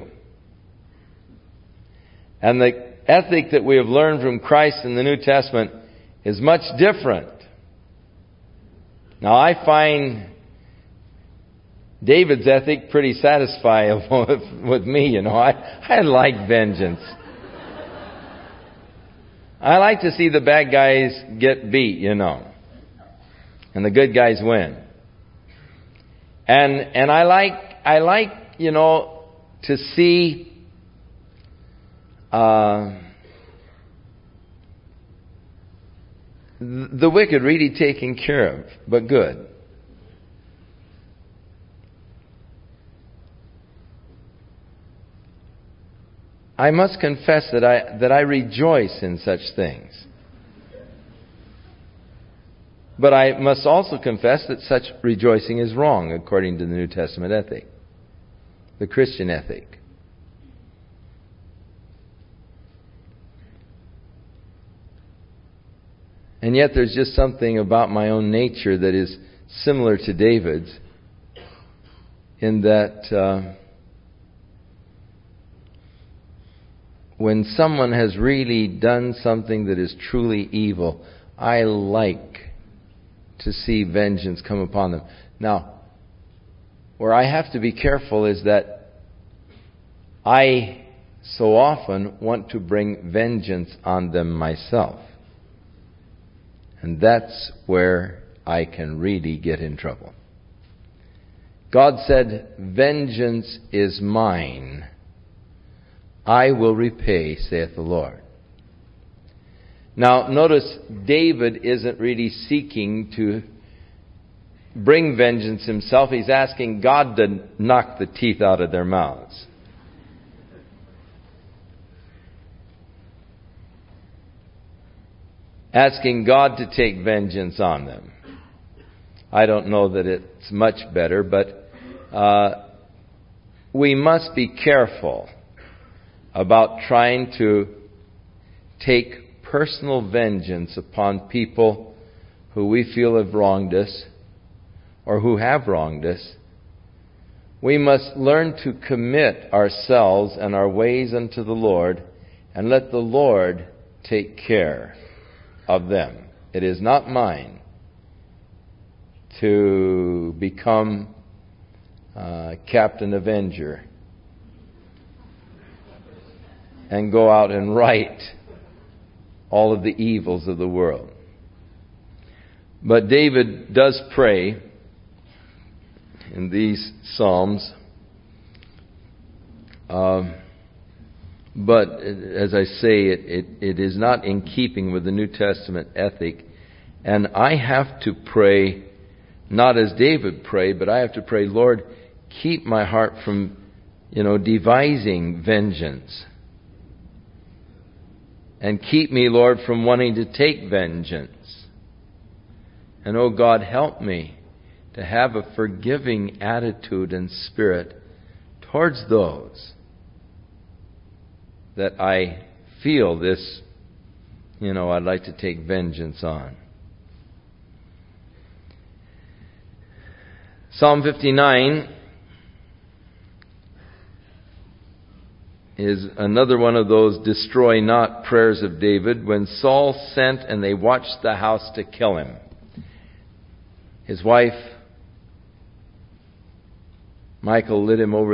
And the ethic that we have learned from Christ in the New Testament is much different. Now, I find David's ethic pretty satisfying with me, I like vengeance. I like to see the bad guys get beat, and the good guys win. And I like to see the wicked really taken care of, but good. I must confess that I rejoice in such things. But I must also confess that such rejoicing is wrong according to the New Testament ethic, the Christian ethic. And yet there's just something about my own nature that is similar to David's, in that when someone has really done something that is truly evil, I like to see vengeance come upon them. Now, where I have to be careful is that I so often want to bring vengeance on them myself. And that's where I can really get in trouble. God said, "Vengeance is mine. I will repay, saith the Lord." Now, notice David isn't really seeking to bring vengeance himself. He's asking God to knock the teeth out of their mouths. Asking God to take vengeance on them. I don't know that it's much better, but we must be careful about trying to take personal vengeance upon people who we feel have wronged us or who have wronged us. We must learn to commit ourselves and our ways unto the Lord and let the Lord take care of them. It is not mine to become Captain Avenger and go out and right all of the evils of the world. But David does pray in these Psalms. But as I say, it is not in keeping with the New Testament ethic. And I have to pray, not as David prayed, but I have to pray, Lord, keep my heart from, devising vengeance. And keep me, Lord, from wanting to take vengeance. And, oh God, help me to have a forgiving attitude and spirit towards those that I feel this, I'd like to take vengeance on. Psalm 59 is another one of those destroy not prayers of David. When Saul sent and they watched the house to kill him, his wife Michal lit him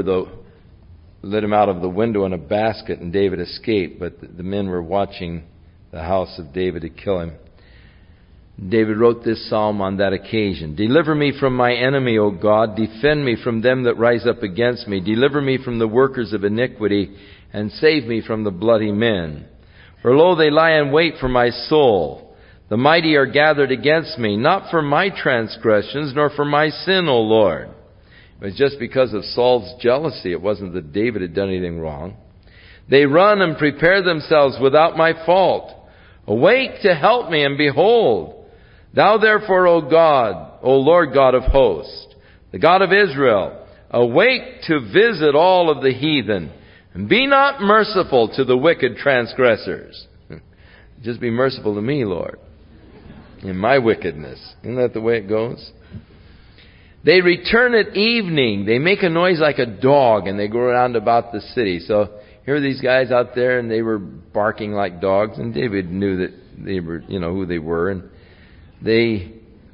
out of the window in a basket, and David escaped, but the men were watching the house of David to kill him. David wrote this psalm on that occasion. Deliver me from my enemy, O God. Defend me from them that rise up against me. Deliver me from the workers of iniquity, and save me from the bloody men. For lo, they lie in wait for my soul. The mighty are gathered against me, not for my transgressions, nor for my sin, O Lord. It was just because of Saul's jealousy. It wasn't that David had done anything wrong. They run and prepare themselves without my fault. Awake to help me, and behold, thou therefore, O God, O Lord God of hosts, the God of Israel, awake to visit all of the heathen, and be not merciful to the wicked transgressors. Just be merciful to me, Lord, in my wickedness. Isn't that the way it goes? They return at evening. They make a noise like a dog, and they go around about the city. So here are these guys out there, and they were barking like dogs, and David knew that they were, who they were, and they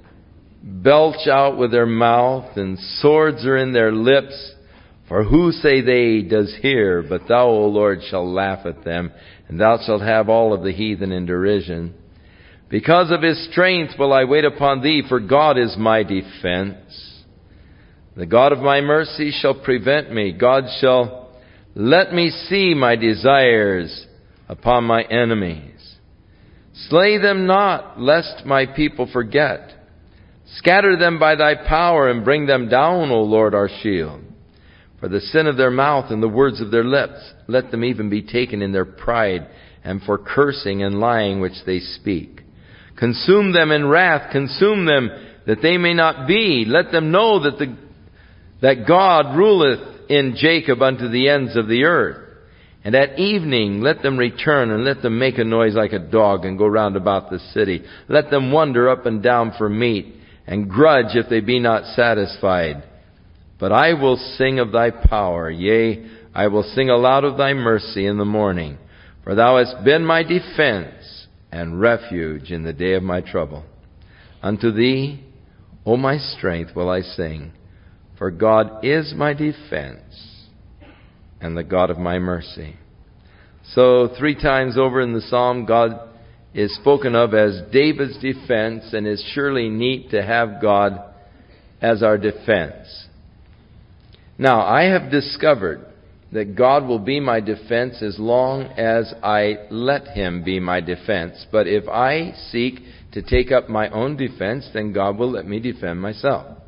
belch out with their mouth, and swords are in their lips. For who, say they, does hear? But thou, O Lord, shalt laugh at them, and thou shalt have all of the heathen in derision. Because of his strength will I wait upon thee, for God is my defense. The God of my mercy shall prevent me. God shall let me see my desires upon my enemies. Slay them not, lest my people forget. Scatter them by thy power, and bring them down, O Lord, our shield. For the sin of their mouth and the words of their lips, let them even be taken in their pride, and for cursing and lying which they speak. Consume them in wrath, consume them, that they may not be. Let them know that God ruleth in Jacob unto the ends of the earth. And at evening let them return, and let them make a noise like a dog, and go round about the city. Let them wander up and down for meat, and grudge if they be not satisfied. But I will sing of thy power, yea, I will sing aloud of thy mercy in the morning. For thou hast been my defense and refuge in the day of my trouble. Unto thee, O my strength, will I sing. For God is my defense and the God of my mercy. So 3 times over in the psalm, God is spoken of as David's defense, and it's surely neat to have God as our defense. Now, I have discovered that God will be my defense as long as I let Him be my defense. But if I seek to take up my own defense, then God will let me defend myself.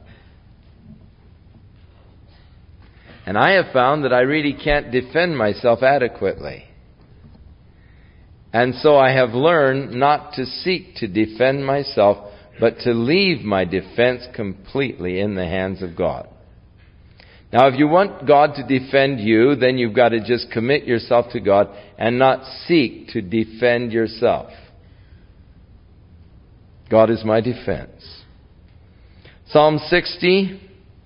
And I have found that I really can't defend myself adequately. And so I have learned not to seek to defend myself, but to leave my defense completely in the hands of God. Now, if you want God to defend you, then you've got to just commit yourself to God and not seek to defend yourself. God is my defense. Psalm 60.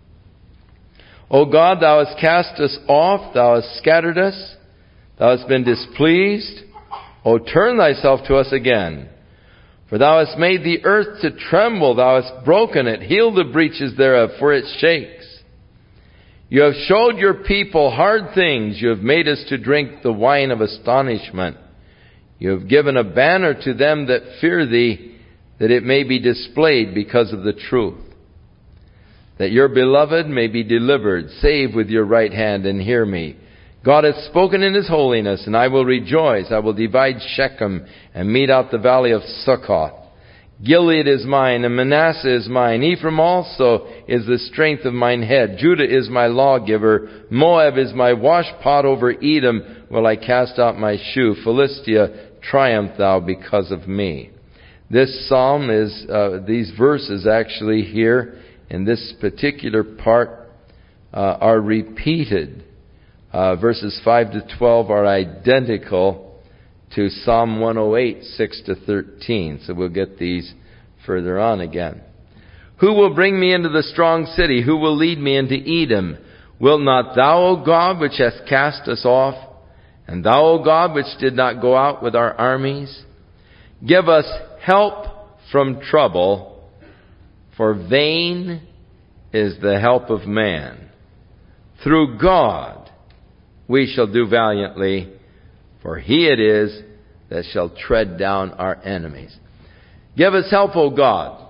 O God, thou hast cast us off, thou hast scattered us, thou hast been displeased. O turn thyself to us again. For thou hast made the earth to tremble, thou hast broken it, heal the breaches thereof, for it shakes. You have showed your people hard things, you have made us to drink the wine of astonishment. You have given a banner to them that fear thee, that it may be displayed because of the truth. That your beloved may be delivered, save with your right hand and hear me. God hath spoken in His holiness, and I will rejoice. I will divide Shechem and mete out the valley of Succoth. Gilead is mine, and Manasseh is mine. Ephraim also is the strength of mine head. Judah is my lawgiver. Moab is my washpot. Over Edom will I cast out my shoe. Philistia, triumph thou because of me. This psalm is, these verses actually here in this particular part are repeated. Verses 5 to 12 are identical to Psalm 108, 6 to 13. So we'll get these further on again. Who will bring me into the strong city? Who will lead me into Edom? Will not thou, O God, which hast cast us off, and thou, O God, which did not go out with our armies? Give us help from trouble, for vain is the help of man. Through God we shall do valiantly, for He it is that shall tread down our enemies. Give us help, O God.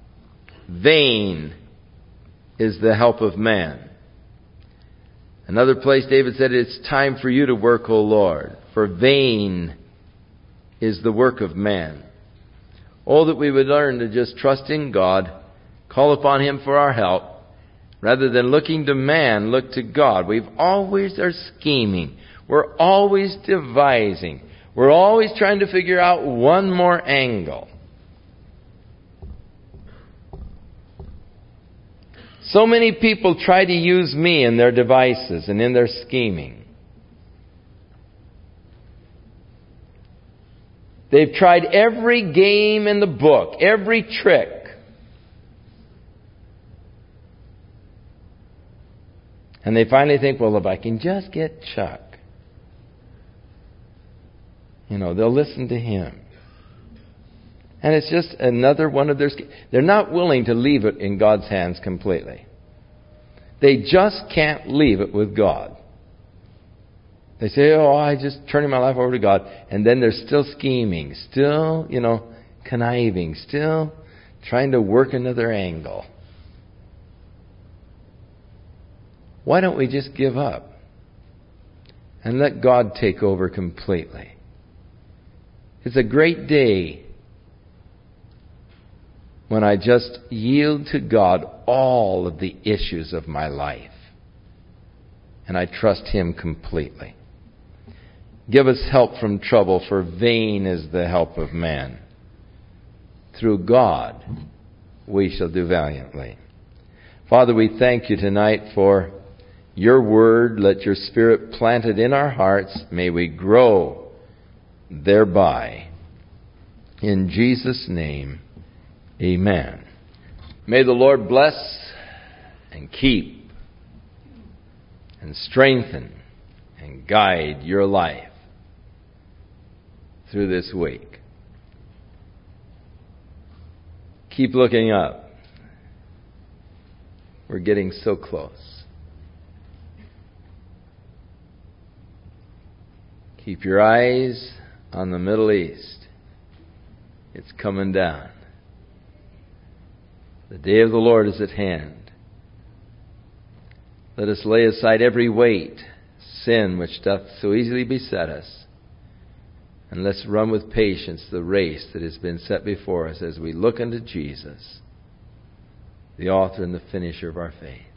Vain is the help of man. Another place David said, it's time for you to work, O Lord, for vain is the work of man. Oh, that we would learn to just trust in God, call upon Him for our help, rather than looking to man, look to God. We've always are scheming. We're always devising. We're always trying to figure out one more angle. So many people try to use me in their devices and in their scheming. They've tried every game in the book, every trick. And they finally think, well, if I can just get Chuck, they'll listen to him. And it's just another one of their schemes. They're not willing to leave it in God's hands completely. They just can't leave it with God. They say, I just turning my life over to God. And then they're still scheming, still, conniving, still trying to work another angle. Why don't we just give up and let God take over completely? It's a great day when I just yield to God all of the issues of my life and I trust Him completely. Give us help from trouble, for vain is the help of man. Through God we shall do valiantly. Father, we thank You tonight for Your word. Let Your Spirit plant it in our hearts. May we grow thereby. In Jesus' name, amen. May the Lord bless and keep and strengthen and guide your life. through this week. Keep looking up. We're getting so close. Keep your eyes on the Middle East. It's coming down. The day of the Lord is at hand. Let us lay aside every weight, sin which doth so easily beset us, and let's run with patience the race that has been set before us as we look unto Jesus, the author and the finisher of our faith.